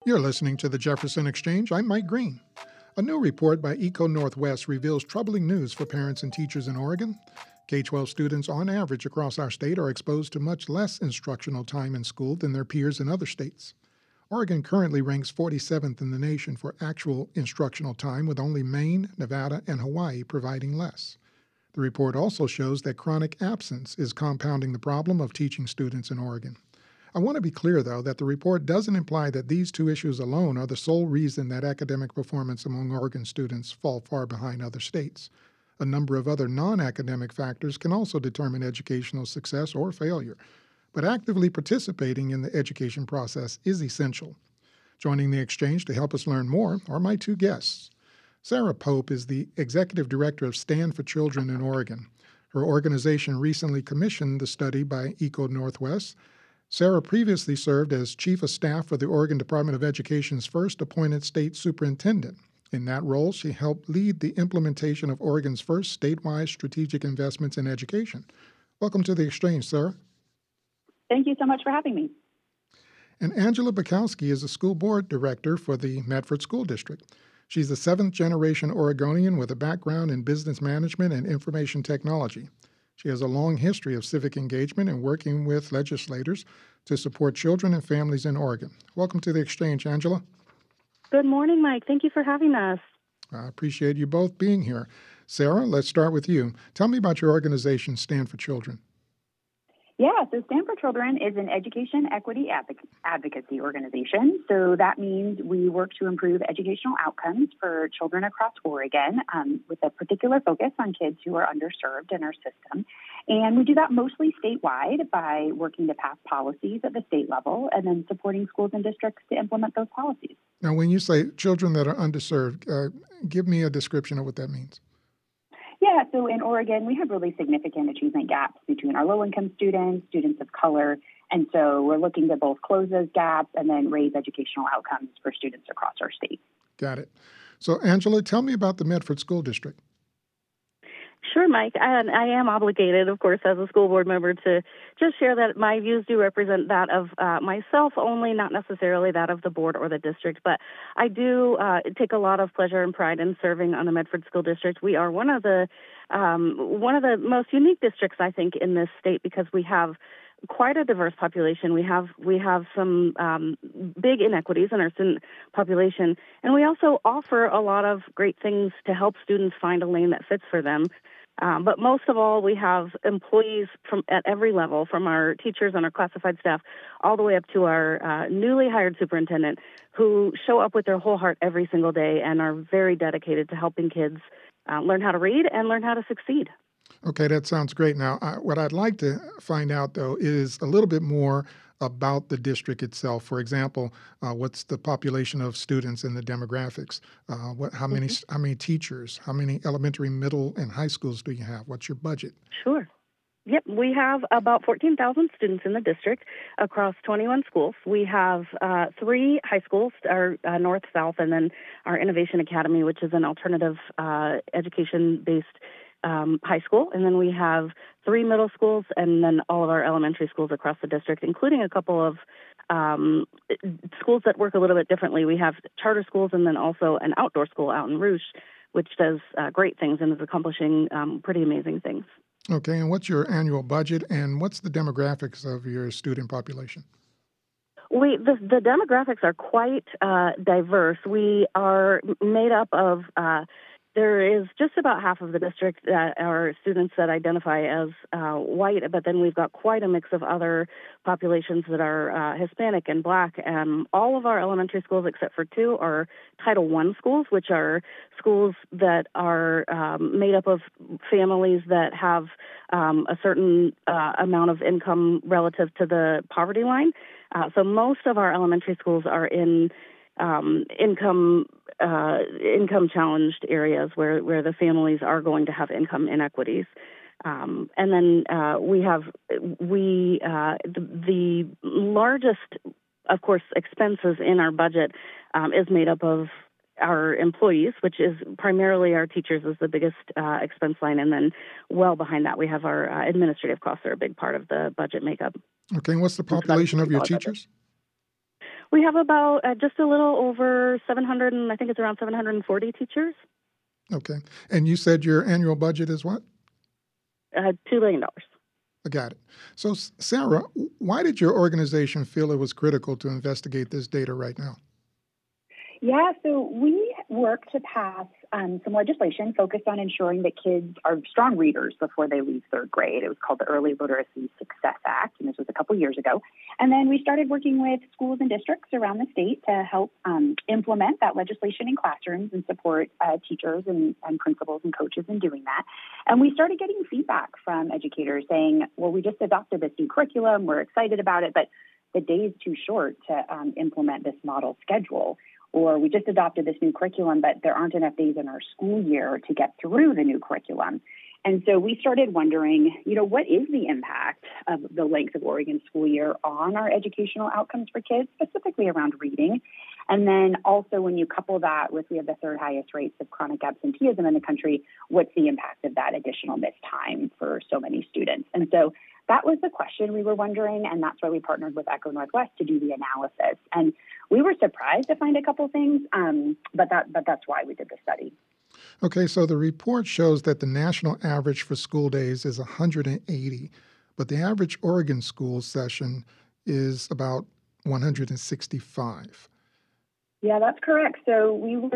You're listening to the Jefferson Exchange. I'm Mike Green. A new report by Eco Northwest reveals troubling news for parents and teachers in Oregon. K-12 students on average across our state are exposed to much less instructional time in school than their peers in other states. Oregon currently ranks 47th in the nation for actual instructional time, with only Maine, Nevada, and Hawaii providing less. The report also shows that chronic absence is compounding the problem of teaching students in Oregon. I want to be clear, though, that the report doesn't imply that these two issues alone are the sole reason that academic performance among Oregon students fall far behind other states. A number of other non-academic factors can also determine educational success or failure, but actively participating in the education process is essential. Joining the exchange to help us learn more are my two guests. Sarah Pope is the executive director of Stand for Children in Oregon. Her organization recently commissioned the study by Eco Northwest. Sarah previously served as Chief of Staff for the Oregon Department of Education's first appointed state superintendent. In that role, she helped lead the implementation of Oregon's first statewide strategic investments in education. Welcome to the exchange, Sarah. Thank you so much for having me. And Angela Bukowski is the school board director for the Medford School District. She's a seventh-generation Oregonian with a background in business management and information technology. She has a long history of civic engagement and working with legislators to support children and families in Oregon. Welcome to the exchange, Angela. Good morning, Mike. Thank you for having us. I appreciate you both being here. Sarah, let's start with you. Tell me about your organization, Stand for Children. Yeah, so Stand for Children is an education equity advocacy organization. So that means we work to improve educational outcomes for children across Oregon with a particular focus on kids who are underserved in our system. And we do that mostly statewide by working to pass policies at the state level and then supporting schools and districts to implement those policies. Now, when you say children that are underserved, give me a description of what that means. Yeah, so in Oregon, we have really significant achievement gaps between our low-income students, students of color, and so we're looking to both close those gaps and then raise educational outcomes for students across our state. Got it. So, Angela, tell me about the Medford School District. Sure, Mike. And I am obligated, of course, as a school board member to just share that my views do represent that of myself only, not necessarily that of the board or the district. But I do take a lot of pleasure and pride in serving on the Medford School District. We are one of the most unique districts, I think, in this state because we have quite a diverse population. We have some big inequities in our student population, and we also offer a lot of great things to help students find a lane that fits for them. But most of all, we have employees at every level, from our teachers and our classified staff all the way up to our newly hired superintendent, who show up with their whole heart every single day and are very dedicated to helping kids learn how to read and learn how to succeed. Okay, that sounds great. Now, what I'd like to find out, though, is a little bit more about the district itself. For example, what's the population of students and the demographics? How many teachers? How many elementary, middle, and high schools do you have? What's your budget? Sure. Yep, we have about 14,000 students in the district across 21 schools. We have 3 high schools, our North, South, and then our Innovation Academy, which is an alternative education-based high school, and then we have 3 middle schools, and then all of our elementary schools across the district, including a couple of schools that work a little bit differently. We have charter schools and then also an outdoor school out in Rouge, which does great things and is accomplishing pretty amazing things. Okay, and what's your annual budget, and what's the demographics of your student population? The demographics are quite diverse. We are made up of there is just about half of the district that are students that identify as white, but then we've got quite a mix of other populations that are Hispanic and Black. All of our elementary schools, except for 2, are Title I schools, which are schools that are made up of families that have a certain amount of income relative to the poverty line. So most of our elementary schools are in income challenged areas where the families are going to have income inequities. And then we have the largest, of course, expenses in our budget is made up of our employees, which is primarily our teachers is the biggest expense line. And then well behind that, we have our administrative costs are a big part of the budget makeup. Okay. And what's the population of your teachers? We have about just a little over 700, and I think it's around 740 teachers. Okay. And you said your annual budget is what? $2 billion. I got it. So, Sarah, why did your organization feel it was critical to investigate this data right now? Yeah, so we work to pass some legislation focused on ensuring that kids are strong readers before they leave third grade. It was called the Early Literacy Success Act, and this was a couple years ago. And then we started working with schools and districts around the state to help implement that legislation in classrooms and support teachers and principals and coaches in doing that. And we started getting feedback from educators saying, well, we just adopted this new curriculum, we're excited about it, but the day is too short to implement this model schedule. Or we just adopted this new curriculum, but there aren't enough days in our school year to get through the new curriculum. And so we started wondering, what is the impact of the length of Oregon's school year on our educational outcomes for kids, specifically around reading? And then also when you couple that with, we have the third highest rates of chronic absenteeism in the country, what's the impact of that additional missed time for so many students? And so that was the question we were wondering, and that's why we partnered with Echo Northwest to do the analysis. And we were surprised to find a couple things, but that's why we did the study. Okay, so the report shows that the national average for school days is 180, but the average Oregon school session is about 165. Yeah, that's correct. So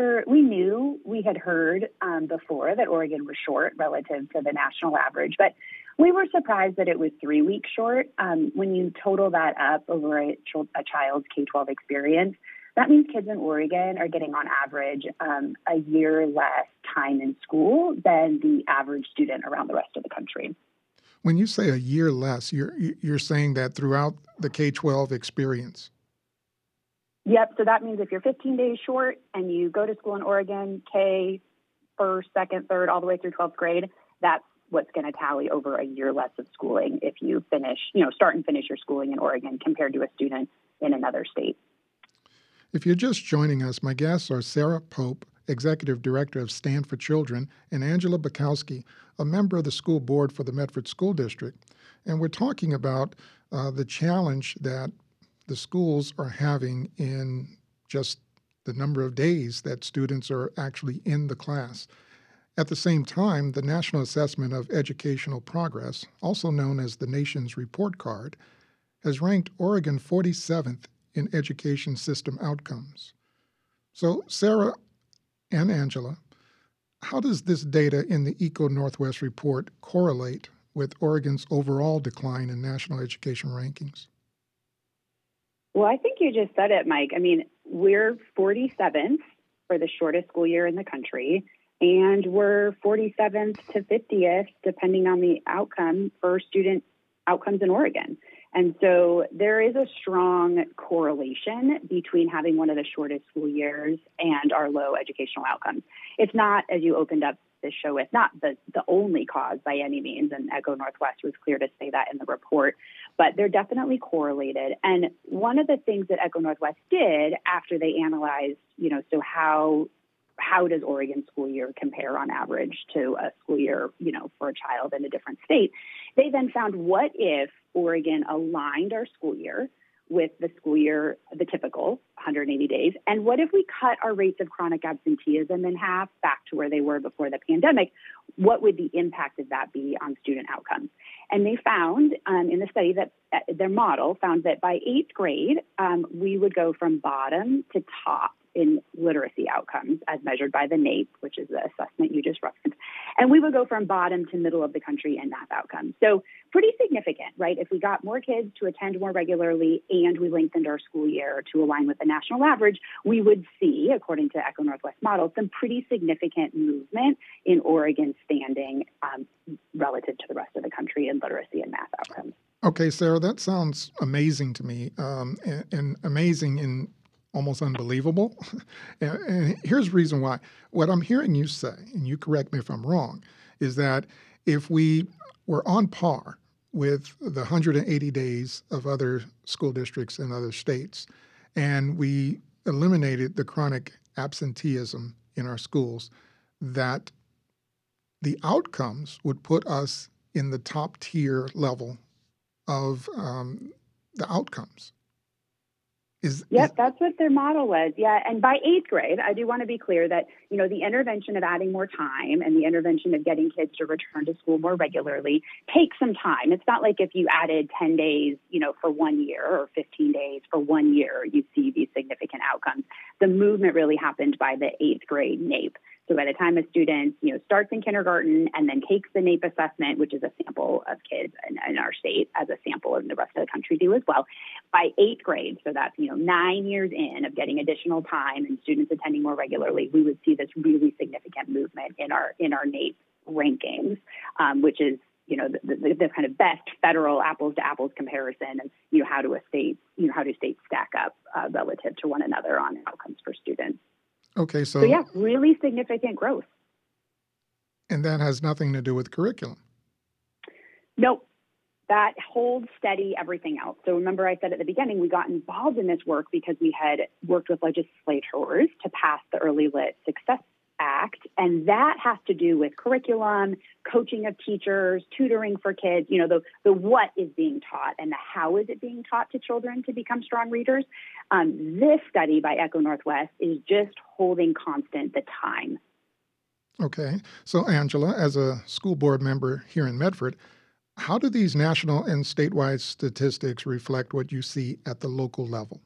we had heard before that Oregon was short relative to the national average, but we were surprised that it was 3 weeks short. When you total that up over a child's K-12 experience, that means kids in Oregon are getting on average a year less time in school than the average student around the rest of the country. When you say a year less, you're saying that throughout the K-12 experience. Yep. So that means if you're 15 days short and you go to school in Oregon, K, first, second, third, all the way through 12th grade, that's what's going to tally over a year less of schooling if you start and finish your schooling in Oregon compared to a student in another state. If you're just joining us, my guests are Sarah Pope, Executive Director of Stand for Children, and Angela Bukowski, a member of the school board for the Medford School District. And we're talking about the challenge that the schools are having in just the number of days that students are actually in the class. At the same time, the National Assessment of Educational Progress, also known as the Nation's Report Card, has ranked Oregon 47th in education system outcomes. So, Sarah and Angela, how does this data in the ECO Northwest report correlate with Oregon's overall decline in national education rankings? Well, I think you just said it, Mike. I mean, we're 47th for the shortest school year in the country, and we're 47th to 50th, depending on the outcome, for student outcomes in Oregon. And so there is a strong correlation between having one of the shortest school years and our low educational outcomes. It's not, as you opened up this show with, not the only cause by any means, and Echo Northwest was clear to say that in the report, but they're definitely correlated. And one of the things that Echo Northwest did after they analyzed, so how does Oregon school year compare on average to a school year, for a child in a different state? They then found, what if Oregon aligned our school year with the school year, the typical 180 days, and what if we cut our rates of chronic absenteeism in half back to where they were before the pandemic? What would the impact of that be on student outcomes? And they found in the study that their model found that by 8th grade, we would go from bottom to top in literacy outcomes as measured by the NAEP, which is the assessment you just referenced. And we would go from bottom to middle of the country in math outcomes. So pretty significant, right? If we got more kids to attend more regularly and we lengthened our school year to align with the national average, we would see, according to Echo Northwest model, some pretty significant movement in Oregon's standing relative to the rest of the country in literacy and math outcomes. Okay, Sarah, that sounds amazing to me, and amazing in almost unbelievable. And here's the reason why. What I'm hearing you say, and you correct me if I'm wrong, is that if we were on par with the 180 days of other school districts in other states, and we eliminated the chronic absenteeism in our schools, that the outcomes would put us in the top tier level of the outcomes. Yep, that's what their model was. Yeah, and by 8th grade, I do want to be clear that, the intervention of adding more time and the intervention of getting kids to return to school more regularly takes some time. It's not like if you added 10 days, for 1 year or 15 days for 1 year, you see these significant outcomes. The movement really happened by the 8th grade NAEP. So by the time a student, starts in kindergarten and then takes the NAEP assessment, which is a sample of kids in our state as a sample, and the rest of the country do as well, by 8th grade, so that's, 9 years in of getting additional time and students attending more regularly, we would see this really significant movement in our NAEP rankings, which is, the kind of best federal apples to apples comparison of, how do states stack up relative to one another on outcomes for students. Okay, so yeah, really significant growth. And that has nothing to do with curriculum. Nope. That holds steady everything else. So remember I said at the beginning, we got involved in this work because we had worked with legislators to pass the Early Lit Success Act, and that has to do with curriculum, coaching of teachers, tutoring for kids, the what is being taught and the how is it being taught to children to become strong readers. This study by Echo Northwest is just holding constant the time. Okay. So Angela, as a school board member here in Medford, how do these national and statewide statistics reflect what you see at the local level?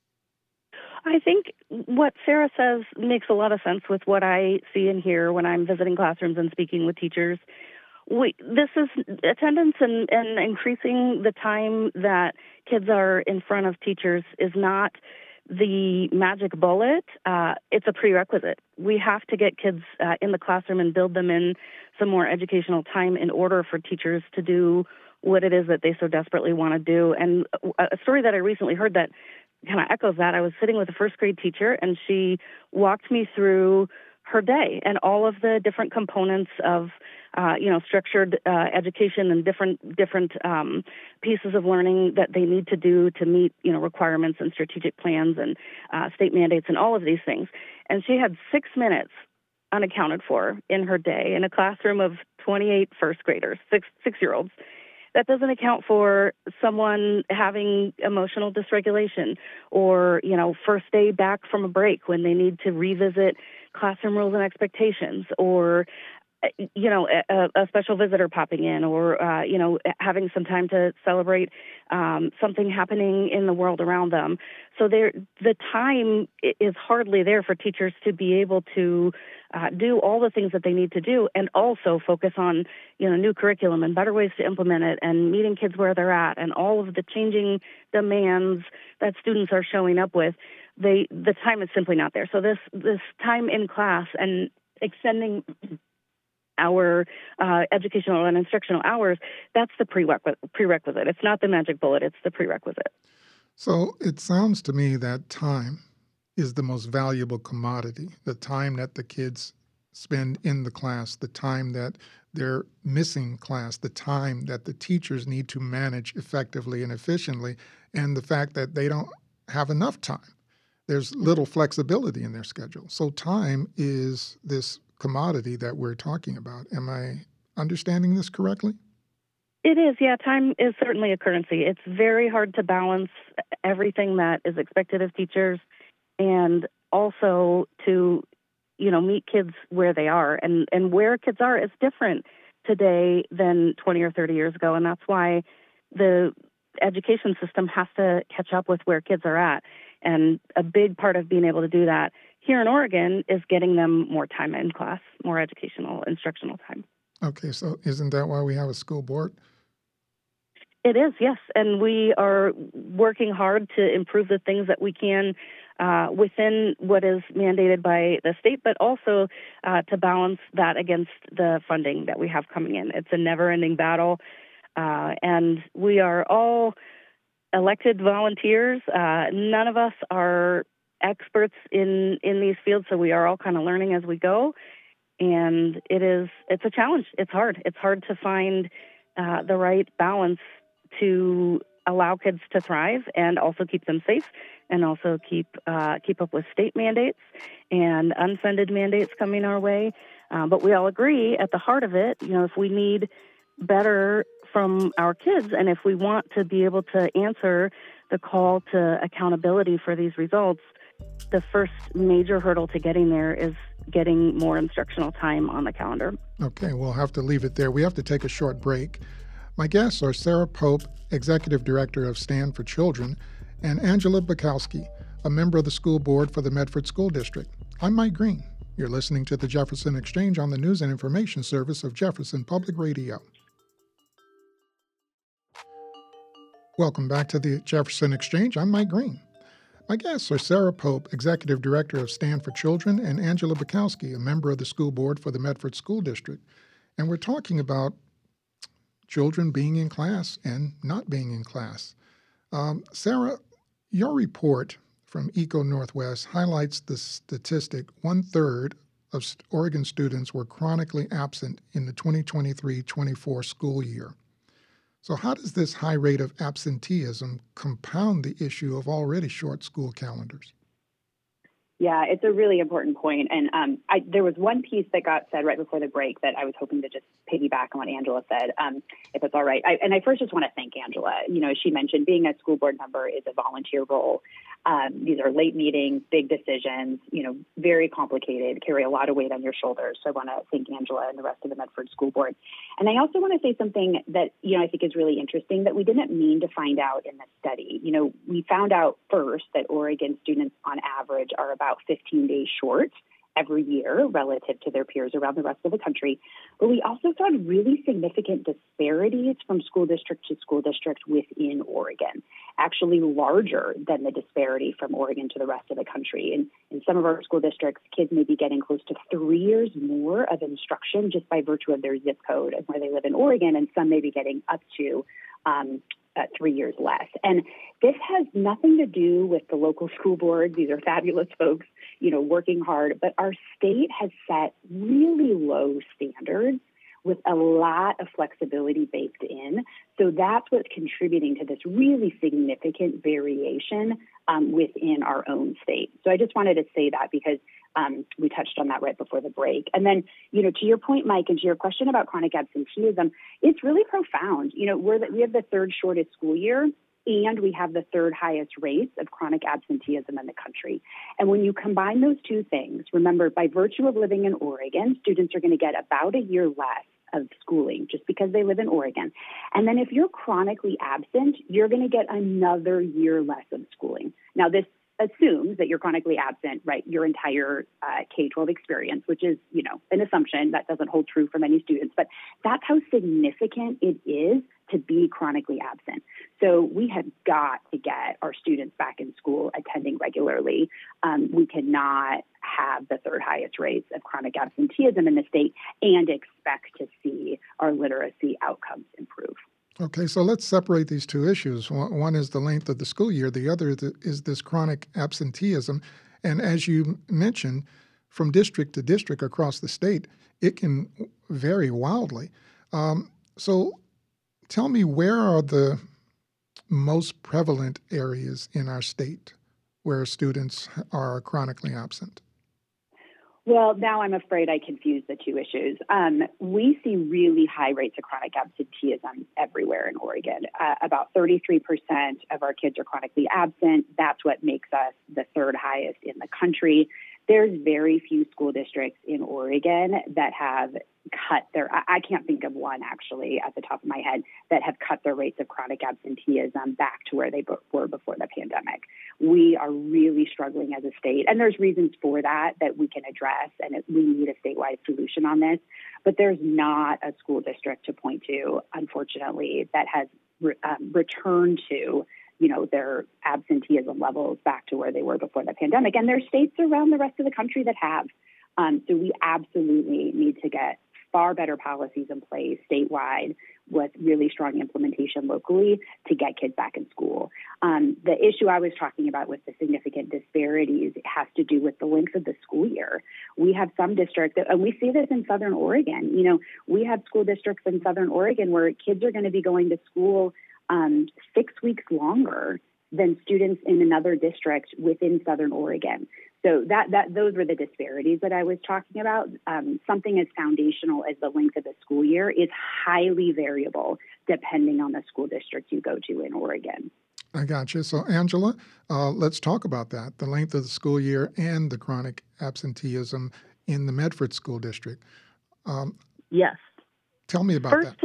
I think what Sarah says makes a lot of sense with what I see and hear when I'm visiting classrooms and speaking with teachers. This is attendance and increasing the time that kids are in front of teachers is not the magic bullet. It's a prerequisite. We have to get kids in the classroom and build them in some more educational time in order for teachers to do what it is that they so desperately want to do. And a story that I recently heard that kind of echoes that. I was sitting with a first grade teacher, and she walked me through her day and all of the different components of, structured education and different pieces of learning that they need to do to meet, requirements and strategic plans and state mandates and all of these things. And she had 6 minutes unaccounted for in her day in a classroom of 28 first graders, six-year-olds. That doesn't account for someone having emotional dysregulation or, first day back from a break when they need to revisit classroom rules and expectations or, a special visitor popping in or, having some time to celebrate something happening in the world around them. So the time is hardly there for teachers to be able to do all the things that they need to do and also focus on, new curriculum and better ways to implement it and meeting kids where they're at and all of the changing demands that students are showing up with. The time is simply not there. So this time in class and extending our educational and instructional hours, that's the prerequisite. It's not the magic bullet, it's the prerequisite. So it sounds to me that time is the most valuable commodity, the time that the kids spend in the class, the time that they're missing class, the time that the teachers need to manage effectively and efficiently, and the fact that they don't have enough time. There's little flexibility in their schedule. So time is this commodity that we're talking about. Am I understanding this correctly? It is, yeah. Time is certainly a currency. It's very hard to balance everything that is expected of teachers and also to, meet kids where they are. And where kids are is different today than 20 or 30 years ago. And that's why the education system has to catch up with where kids are at. And a big part of being able to do that here in Oregon is getting them more time in class, more educational, instructional time. Okay, so isn't that why we have a school board? It is, yes. And we are working hard to improve the things that we can within what is mandated by the state, but also to balance that against the funding that we have coming in. It's a never-ending battle, and we are all elected volunteers. None of us are experts in these fields, so we are all kind of learning as we go. And it's a challenge. It's hard. It's hard to find the right balance to allow kids to thrive and also keep them safe and also keep up with state mandates and unfunded mandates coming our way. But we all agree at the heart of it, if we need better from our kids and if we want to be able to answer the call to accountability for these results, the first major hurdle to getting there is getting more instructional time on the calendar. Okay, we'll have to leave it there. We have to take a short break. My guests are Sarah Pope, Executive Director of Stand for Children, and Angela Bukowski, a member of the school board for the Medford School District. I'm Mike Green. You're listening to the Jefferson Exchange on the News and Information Service of Jefferson Public Radio. Welcome back to the Jefferson Exchange. I'm Mike Green. My guests are Sarah Pope, Executive Director of Stand for Children, and Angela Bukowski, a member of the school board for the Medford School District. And we're talking about children being in class and not being in class. Sarah, your report from ECO Northwest highlights the statistic 1/3 of Oregon students were chronically absent in the 2023-24 school year. So how does this high rate of absenteeism compound the issue of already short school calendars? Yeah, it's a really important point. And there was one piece that got said right before the break that I was hoping to just piggyback on what Angela said, if it's all right. I first just want to thank Angela. As she mentioned, being a school board member is a volunteer role. These are late meetings, big decisions, very complicated, carry a lot of weight on your shoulders. So I want to thank Angela and the rest of the Medford School Board. And I also want to say something that, I think is really interesting that we didn't mean to find out in the study. We found out first that Oregon students on average are about 15 days short every year relative to their peers around the rest of the country. But we also found really significant disparities from school district to school district within Oregon, actually larger than the disparity from Oregon to the rest of the country. And in some of our school districts, kids may be getting close to 3 years more of instruction just by virtue of their zip code and where they live in Oregon, and some may be getting up to 3 years less. And this has nothing to do with the local school boards. These are fabulous folks, working hard. But our state has set really low standards with a lot of flexibility baked in. So that's what's contributing to this really significant variation within our own state. So I just wanted to say that because we touched on that right before the break. And then, to your point, Mike, and to your question about chronic absenteeism, it's really profound. We have the third shortest school year, and we have the third highest rates of chronic absenteeism in the country. And when you combine those two things, remember, by virtue of living in Oregon, students are going to get about a year less of schooling just because they live in Oregon. And then if you're chronically absent, you're going to get another year less of schooling. Now, this assumes that you're chronically absent, right, your entire K-12 experience, which is, an assumption that doesn't hold true for many students. But that's how significant it is to be chronically absent. So we have got to get our students back in school attending regularly. We cannot have the third highest rates of chronic absenteeism in the state and expect to see our literacy outcomes improve. Okay, so let's separate these two issues. One is the length of the school year. The other is this chronic absenteeism. And as you mentioned, from district to district across the state, it can vary wildly. So tell me, where are the most prevalent areas in our state where students are chronically absent? Well, now I'm afraid I confused the two issues. We see really high rates of chronic absenteeism everywhere in Oregon. About 33% of our kids are chronically absent. That's what makes us the third highest in the country. There's very few school districts in Oregon that have cut I can't think of one actually at the top of my head that have cut their rates of chronic absenteeism back to where they were before the pandemic. We are really struggling as a state, and there's reasons for that we can address, and we need a statewide solution on this. But there's not a school district to point to, unfortunately, that has returned to their absenteeism levels back to where they were before the pandemic. And there's states around the rest of the country that have. So we absolutely need to get far better policies in place statewide with really strong implementation locally to get kids back in school. The issue I was talking about with the significant disparities has to do with the length of the school year. We have some districts, and we see this in Southern Oregon. We have school districts in Southern Oregon where kids are going to be going to school 6 weeks longer than students in another district within Southern Oregon. So those were the disparities that I was talking about. Something as foundational as the length of the school year is highly variable depending on the school district you go to in Oregon. I got you. So, Angela, let's talk about that, the length of the school year and the chronic absenteeism in the Medford School District. Um, Yes. Tell me about First, that.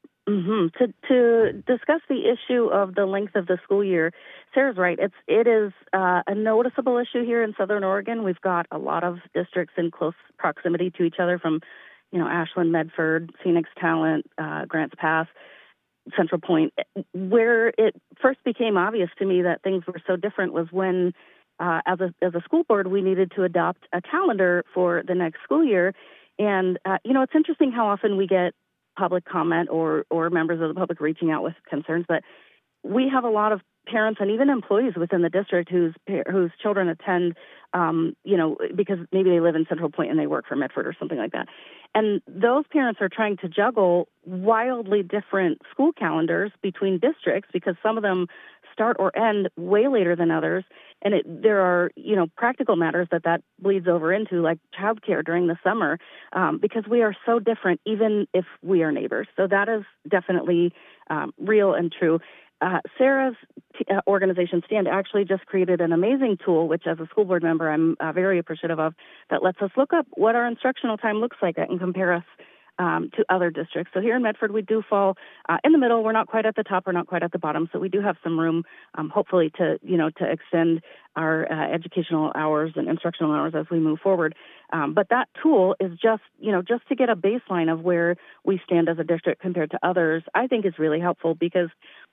to discuss the issue of the length of the school year, Sarah's right. It is a noticeable issue here in Southern Oregon. We've got a lot of districts in close proximity to each other, from Ashland, Medford, Phoenix Talent, Grants Pass, Central Point. Where it first became obvious to me that things were so different was when, as a school board, we needed to adopt a calendar for the next school year. And it's interesting how often we get public comment or members of the public reaching out with concerns, but we have a lot of parents and even employees within the district whose children attend, because maybe they live in Central Point and they work for Medford or something like that. And those parents are trying to juggle wildly different school calendars between districts because some of them start or end way later than others. And there are, practical matters that bleeds over into, like childcare during the summer, because we are so different, even if we are neighbors. So that is definitely real and true. Sarah's organization, STAND, actually just created an amazing tool, which as a school board member, I'm very appreciative of, that lets us look up what our instructional time looks like and compare us to other districts. So here in Medford, we do fall in the middle. We're not quite at the top. We're not quite at the bottom. So we do have some room, hopefully, to extend our educational hours and instructional hours as we move forward. But that tool is just to get a baseline of where we stand as a district compared to others, I think is really helpful because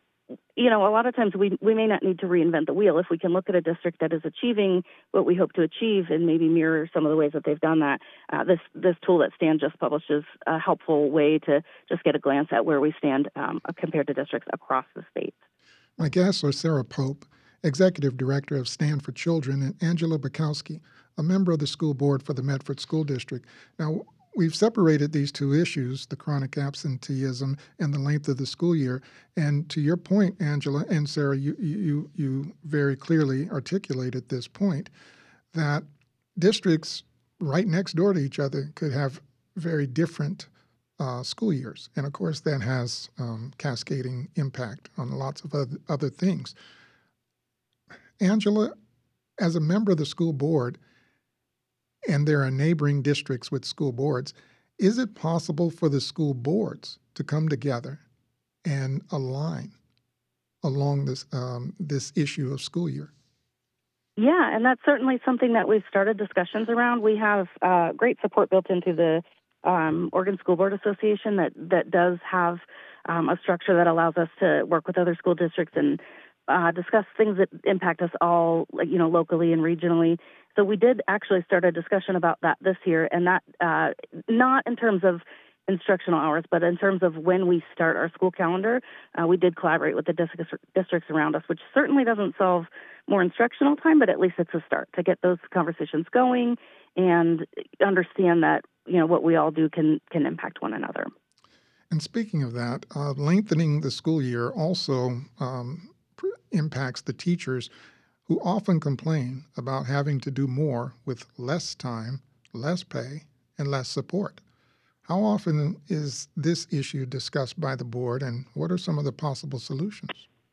a lot of times we may not need to reinvent the wheel. If we can look at a district that is achieving what we hope to achieve and maybe mirror some of the ways that they've done that, this tool that STAND just published is a helpful way to just get a glance at where we stand compared to districts across the state. My guests are Sarah Pope, Executive Director of STAND for Children, and Angela Bukowski, a member of the school board for the Medford School District. Now, we've separated these two issues, the chronic absenteeism and the length of the school year. And to your point, Angela and Sarah, you very clearly articulated this point, that districts right next door to each other could have very different school years. And of course, that has cascading impact on lots of other things. Angela, as a member of the school board, and there are neighboring districts with school boards, is it possible for the school boards to come together and align along this issue of school year? Yeah, and that's certainly something that we've started discussions around. We have great support built into the Oregon School Board Association that does have a structure that allows us to work with other school districts and discuss things that impact us all, locally and regionally. So we did actually start a discussion about that this year, and that not in terms of instructional hours, but in terms of when we start our school calendar. We did collaborate with the districts around us, which certainly doesn't solve more instructional time, but at least it's a start to get those conversations going and understand that what we all do can impact one another. And speaking of that, lengthening the school year also impacts the teachers, who often complain about having to do more with less time, less pay, and less support. How often is this issue discussed by the board, and what are some of the possible solutions?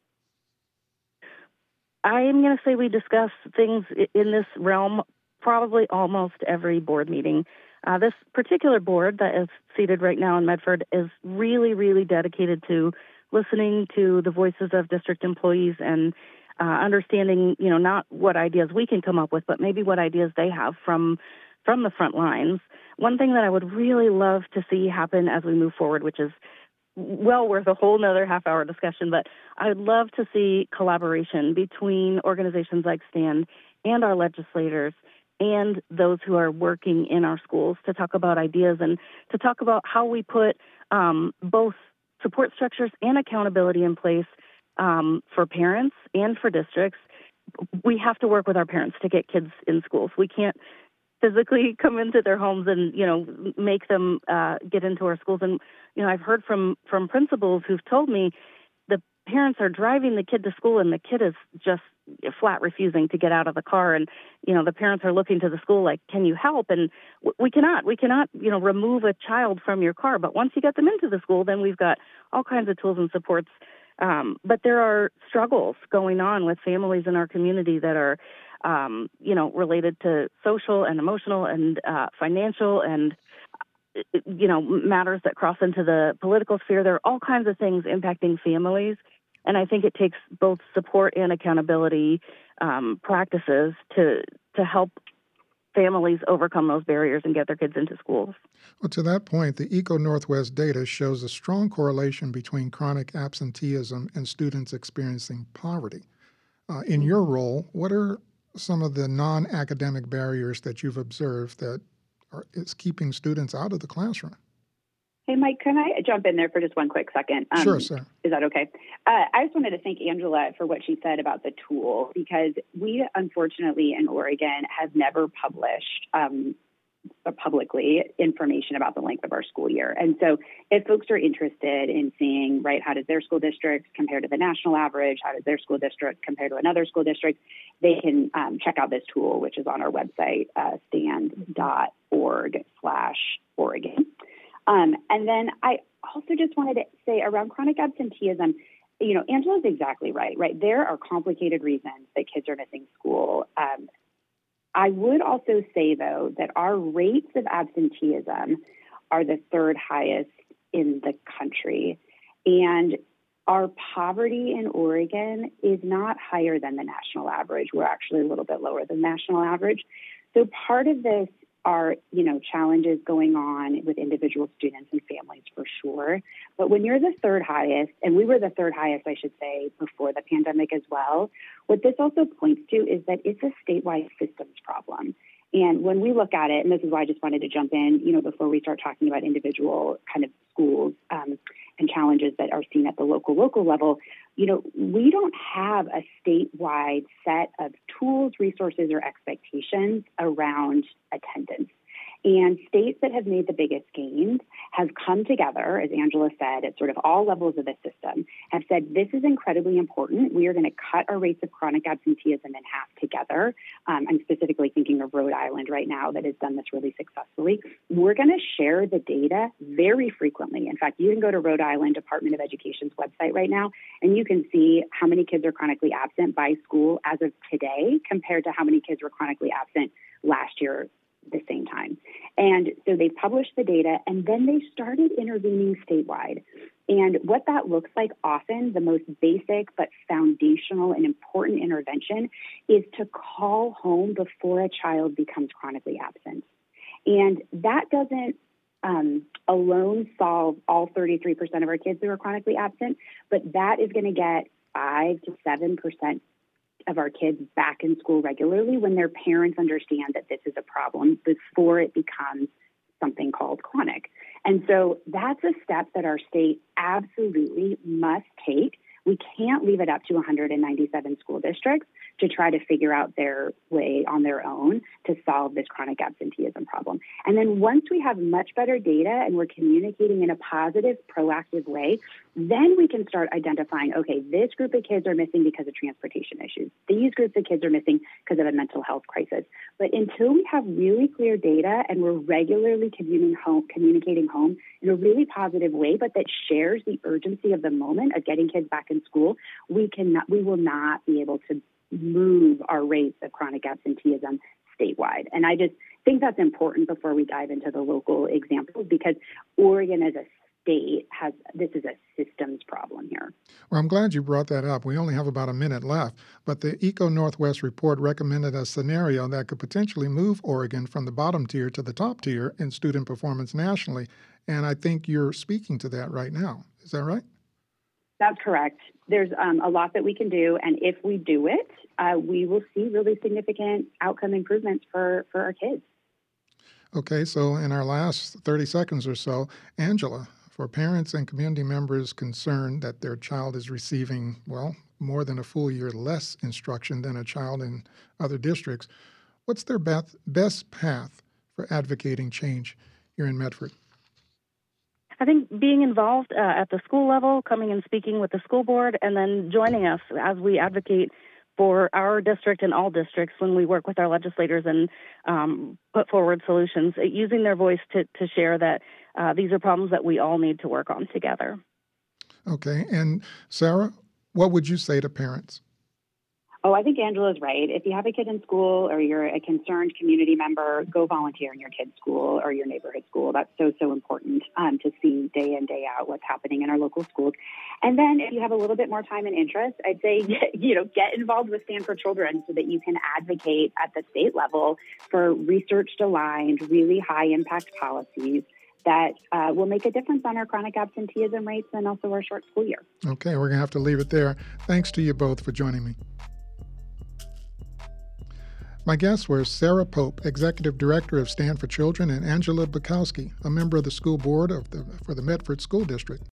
I am going to say we discuss things in this realm probably almost every board meeting. This particular board that is seated right now in Medford is really, really dedicated to listening to the voices of district employees and understanding, not what ideas we can come up with, but maybe what ideas they have from the front lines. One thing that I would really love to see happen as we move forward, which is well worth a whole nother half-hour discussion, but I would love to see collaboration between organizations like STAND and our legislators and those who are working in our schools to talk about ideas and to talk about how we put both support structures and accountability in place for parents and for districts. We have to work with our parents to get kids in schools. We can't physically come into their homes and, make them get into our schools. And, I've heard from principals who've told me the parents are driving the kid to school and the kid is just flat refusing to get out of the car. And, the parents are looking to the school like, can you help? And we cannot, remove a child from your car. But once you get them into the school, then we've got all kinds of tools and supports But there are struggles going on with families in our community that are, related to social and emotional and financial and, matters that cross into the political sphere. There are all kinds of things impacting families. And I think it takes both support and accountability practices to help families overcome those barriers and get their kids into schools. Well, to that point, the ECO Northwest data shows a strong correlation between chronic absenteeism and students experiencing poverty. In your role, what are some of the non-academic barriers that you've observed that is keeping students out of the classroom? Hey, Mike, can I jump in there for just one quick second? Sure, sir. Is that okay? I just wanted to thank Angela for what she said about the tool, because we, unfortunately, in Oregon have never published publicly information about the length of our school year. And so if folks are interested in seeing, right, how does their school district compare to the national average, how does their school district compare to another school district, they can check out this tool, which is on our website, stand.org/Oregon. And then I also just wanted to say around chronic absenteeism, Angela's exactly right? There are complicated reasons that kids are missing school. I would also say, though, that our rates of absenteeism are the third highest in the country. And our poverty in Oregon is not higher than the national average. We're actually a little bit lower than national average. So part of this are, challenges going on with individual students and families for sure. But when you're the third highest, and we were the third highest, I should say, before the pandemic as well, what this also points to is that it's a statewide systems problem. And when we look at it, and this is why I just wanted to jump in, before we start talking about individual kind of schools and challenges that are seen at the local level, we don't have a statewide set of tools, resources, or expectations around attendance. And states that have made the biggest gains have come together, as Angela said, at sort of all levels of the system, have said, this is incredibly important. We are going to cut our rates of chronic absenteeism in half together. I'm specifically thinking of Rhode Island right now that has done this really successfully. We're going to share the data very frequently. In fact, you can go to Rhode Island Department of Education's website right now, and you can see how many kids are chronically absent by school as of today compared to how many kids were chronically absent last year the same time. And so they published the data, and then they started intervening statewide. And what that looks like often, the most basic but foundational and important intervention, is to call home before a child becomes chronically absent. And that doesn't alone solve all 33% of our kids who are chronically absent, but that is going to get 5 to 7% of our kids back in school regularly when their parents understand that this is a problem before it becomes something called chronic. And so that's a step that our state absolutely must take. We can't leave it up to 197 school districts to try to figure out their way on their own to solve this chronic absenteeism problem. And then once we have much better data and we're communicating in a positive, proactive way, then we can start identifying, okay, this group of kids are missing because of transportation issues. These groups of kids are missing because of a mental health crisis. But until we have really clear data and we're regularly communicating home in a really positive way, but that shares the urgency of the moment of getting kids back in school, we will not be able to move our rates of chronic absenteeism statewide. And I just think that's important before we dive into the local examples, because Oregon as a state this is a systems problem here. Well, I'm glad you brought that up. We only have about a minute left, but the ECO Northwest report recommended a scenario that could potentially move Oregon from the bottom tier to the top tier in student performance nationally. And I think you're speaking to that right now. Is that right? That's correct. There's a lot that we can do, and if we do it, we will see really significant outcome improvements for our kids. Okay, so in our last 30 seconds or so, Angela, for parents and community members concerned that their child is receiving, more than a full year less instruction than a child in other districts, what's their best path for advocating change here in Medford? I think being involved at the school level, coming and speaking with the school board, and then joining us as we advocate for our district and all districts when we work with our legislators and put forward solutions, using their voice to share that these are problems that we all need to work on together. Okay. And Sarah, what would you say to parents? Oh, I think Angela's right. If you have a kid in school or you're a concerned community member, go volunteer in your kid's school or your neighborhood school. That's so important to see day in, day out what's happening in our local schools. And then if you have a little bit more time and interest, I'd say, get involved with Stand for Children so that you can advocate at the state level for research-aligned, really high-impact policies that will make a difference on our chronic absenteeism rates and also our short school year. Okay, we're going to have to leave it there. Thanks to you both for joining me. My guests were Sarah Pope, Executive Director of Stand for Children, and Angela Bukowski, a member of the school board for the Medford School District.